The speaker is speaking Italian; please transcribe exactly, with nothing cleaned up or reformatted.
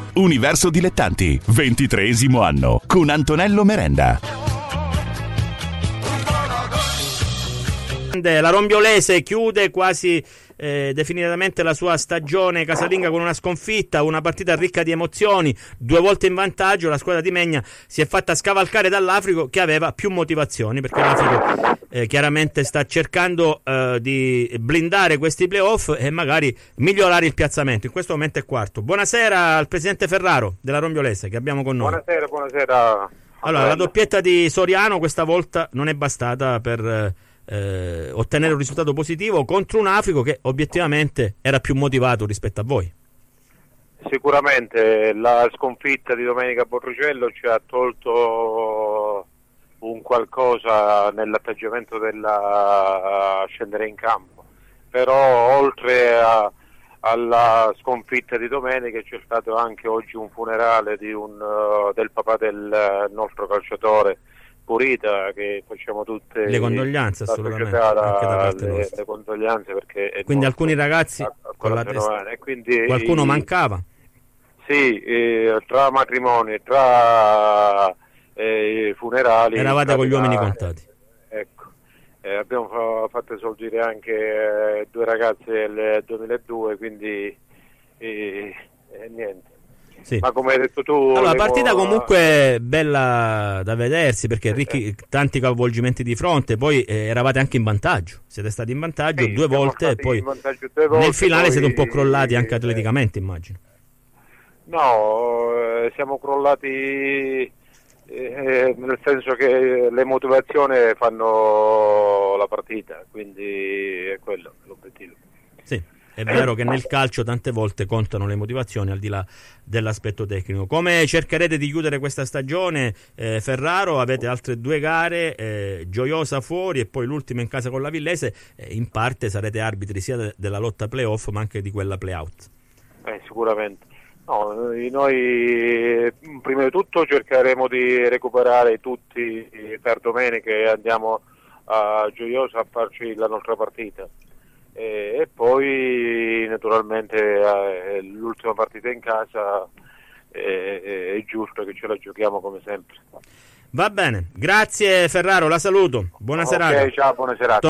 Universo Dilettanti, ventitreesimo anno, con Antonello Merenda. La Rombiolese chiude quasi eh, definitivamente la sua stagione casalinga con una sconfitta, una partita ricca di emozioni, due volte in vantaggio. La squadra di Megna si è fatta scavalcare dall'Africo, che aveva più motivazioni, perché l'Africo eh, chiaramente sta cercando eh, di blindare questi playoff e magari migliorare il piazzamento. In questo momento è quarto. Buonasera al presidente Ferraro della Rombiolese, che abbiamo con noi. Buonasera, buonasera. Allora, la doppietta di Soriano questa volta non è bastata per Eh, ottenere un risultato positivo contro un Africo che obiettivamente era più motivato rispetto a voi. Sicuramente la sconfitta di domenica a Borricello ci ha tolto un qualcosa nell'atteggiamento della scendere in campo, però oltre a, alla sconfitta di domenica c'è stato anche oggi un funerale di un, uh, del papà del nostro calciatore Purita, che facciamo tutte le condoglianze, assolutamente, la, anche da parte le, nostra. le condoglianze, perché quindi alcuni ragazzi a, a con la testa, e quindi qualcuno i, mancava. Sì, eh, tra matrimoni e tra eh, funerali eravate con gli uomini contati. Ecco, eh, abbiamo fa, fatto esordire anche eh, due ragazze del duemiladue, quindi eh, eh, niente. Sì. Ma come hai detto tu, allora, la levo... partita comunque bella da vedersi, perché ricchi, tanti coinvolgimenti di fronte, poi eh, eravate anche in vantaggio, siete stati in vantaggio sì, due volte e poi due volte, nel finale poi... siete un po' crollati anche atleticamente, immagino. No, eh, siamo crollati eh, nel senso che le motivazioni fanno la partita, quindi è quello l'obiettivo. Sì. È vero che nel calcio tante volte contano le motivazioni al di là dell'aspetto tecnico. Come cercherete di chiudere questa stagione, eh, Ferraro? Avete altre due gare, eh, Gioiosa fuori e poi l'ultima in casa con la Villese. Eh, in parte sarete arbitri sia de- della lotta playoff ma anche di quella playout. Eh, sicuramente. No, noi prima di tutto cercheremo di recuperare tutti per domenica e andiamo a Gioiosa a farci la nostra partita. E poi naturalmente eh, l'ultima partita in casa eh, è giusto che ce la giochiamo come sempre. Va bene, grazie Ferraro, la saluto, buona okay, serata. Ciao, buona serata.